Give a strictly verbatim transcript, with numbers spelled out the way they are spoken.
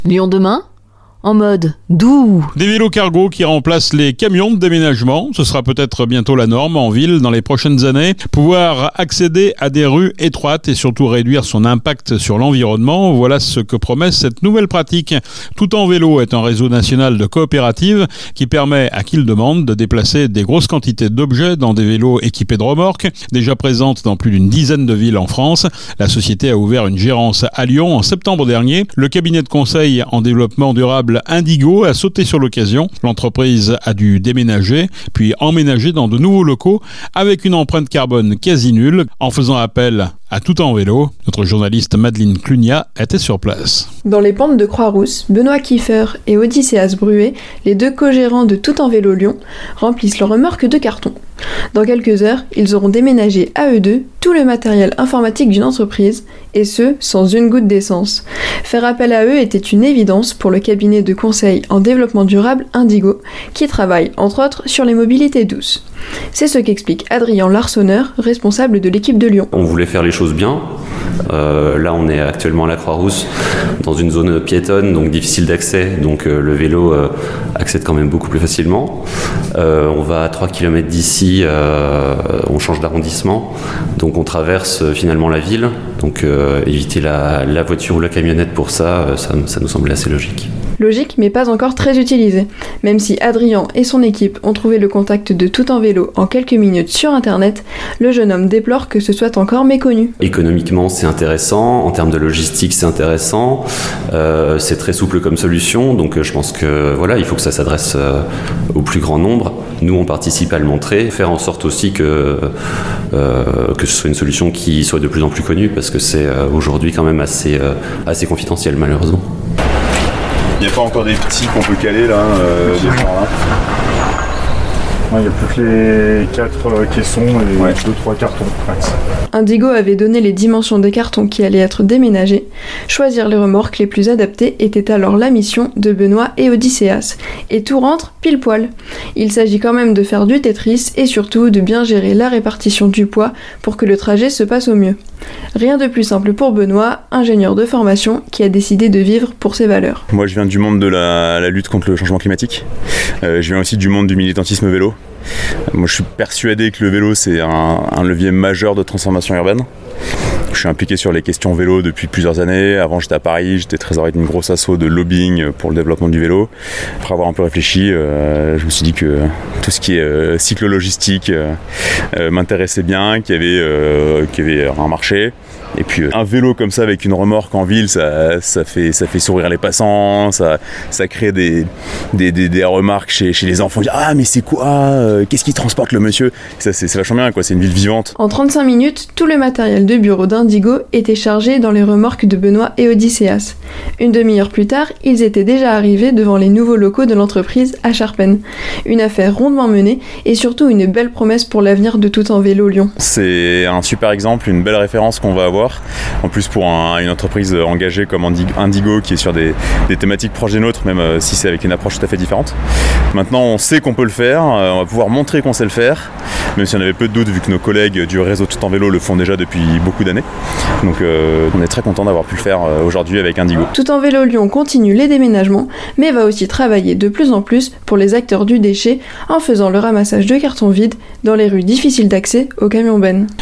Lyon demain, en mode doux. Des vélos cargo qui remplacent les camions de déménagement. Ce sera peut-être bientôt la norme en ville dans les prochaines années. Pouvoir accéder à des rues étroites et surtout réduire son impact sur l'environnement. Voilà ce que promet cette nouvelle pratique. Tout en vélo est un réseau national de coopératives qui permet à qui le demande de déplacer des grosses quantités d'objets dans des vélos équipés de remorques. Déjà présente dans plus d'une dizaine de villes en France, la société a ouvert une gérance à Lyon en septembre dernier. Le cabinet de conseil en développement durable Indigo a sauté sur l'occasion. L'entreprise a dû déménager, puis emménager dans de nouveaux locaux avec une empreinte carbone quasi nulle. En faisant appel à Tout en vélo, notre journaliste Madeleine Clunia était sur place. Dans les pentes de Croix-Rousse, Benoît Kiefer et Odysseas Bruet, les deux co-gérants de Tout en vélo Lyon, remplissent leurs remorques de carton. Dans quelques heures, ils auront déménagé à eux deux tout le matériel informatique d'une entreprise, et ce, sans une goutte d'essence. Faire appel à eux était une évidence pour le cabinet de conseil en développement durable Indigo, qui travaille, entre autres, sur les mobilités douces. C'est ce qu'explique Adrien Larsonneur, responsable de l'équipe de Lyon. On voulait faire les choses bien. Euh, là, on est actuellement à la Croix-Rousse, dans une zone piétonne, donc difficile d'accès, donc euh, le vélo euh, accède quand même beaucoup plus facilement. Euh, on va à trois kilomètres d'ici, euh, on change d'arrondissement, donc on traverse euh, finalement la ville. Donc euh, éviter la, la voiture ou la camionnette pour ça, euh, ça, ça nous semble assez logique. Logique, mais pas encore très utilisé. Même si Adrien et son équipe ont trouvé le contact de Tout en vélo en quelques minutes sur Internet, le jeune homme déplore que ce soit encore méconnu. Économiquement, c'est intéressant. En termes de logistique, c'est intéressant. Euh, c'est très souple comme solution. Donc, euh, je pense que voilà, il faut que ça s'adresse euh, au plus grand nombre. Nous, on participe à le montrer, faire en sorte aussi que euh, que ce soit une solution qui soit de plus en plus connue, parce que c'est euh, aujourd'hui quand même assez euh, assez confidentiel, malheureusement. Il n'y a pas encore des petits qu'on peut caler là, euh, des gens là. Il n'y a plus que les quatre euh, caissons et ouais. deux trois cartons. Ouais. Indigo avait donné les dimensions des cartons qui allaient être déménagés. Choisir les remorques les plus adaptées était alors la mission de Benoît et Odysseas. Et tout rentre pile poil. Il s'agit quand même de faire du Tetris et surtout de bien gérer la répartition du poids pour que le trajet se passe au mieux. Rien de plus simple pour Benoît, ingénieur de formation qui a décidé de vivre pour ses valeurs. Moi je viens du monde de la, la lutte contre le changement climatique. Euh, je viens aussi du monde du militantisme vélo. Moi je suis persuadé que le vélo c'est un, un levier majeur de transformation urbaine. Je suis impliqué sur les questions vélo depuis plusieurs années. Avant j'étais à Paris, j'étais trésorier d'une grosse asso de lobbying pour le développement du vélo. Après avoir un peu réfléchi, euh, je me suis dit que tout ce qui est euh, cyclo-logistique euh, euh, m'intéressait bien, qu'il y avait, euh, qu'il y avait un marché. Et puis euh, un vélo comme ça avec une remorque en ville, ça, ça, fait, ça fait sourire les passants, ça, ça crée des, des, des, des remarques chez, chez les enfants. Dire, ah mais c'est quoi euh, Qu'est-ce qui transporte le monsieur ça, c'est, c'est vachement bien, quoi. C'est une ville vivante. En trente-cinq minutes, tout le matériel de bureau d'Indigo était chargé dans les remorques de Benoît et Odysseas. Une demi-heure plus tard, ils étaient déjà arrivés devant les nouveaux locaux de l'entreprise à Charpennes. Une affaire rondement menée et surtout une belle promesse pour l'avenir de Tout en vélo Lyon. C'est un super exemple, une belle référence qu'on va avoir. En plus pour un, une entreprise engagée comme Indigo qui est sur des, des thématiques proches des nôtres, même euh, si c'est avec une approche tout à fait différente. Maintenant on sait qu'on peut le faire, euh, on va pouvoir montrer qu'on sait le faire, même si on avait peu de doutes vu que nos collègues du réseau Tout en vélo le font déjà depuis beaucoup d'années. Donc euh, on est très content d'avoir pu le faire euh, aujourd'hui avec Indigo. Tout en vélo Lyon continue les déménagements, mais va aussi travailler de plus en plus pour les acteurs du déchet en faisant le ramassage de cartons vides dans les rues difficiles d'accès aux camions bennes.